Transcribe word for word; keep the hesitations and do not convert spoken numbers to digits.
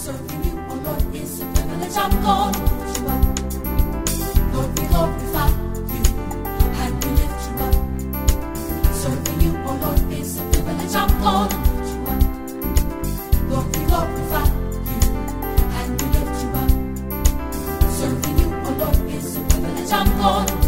Serving you, oh Lord, is a privilege. I'm gonna lift you up. Lord, we glorify you and we lift you up. Serving you, oh Lord, is a privilege. I'm gonna lift you up. Lord, we glorify you and we lift you up. Serving you, oh Lord, is a privilege. I'm gonna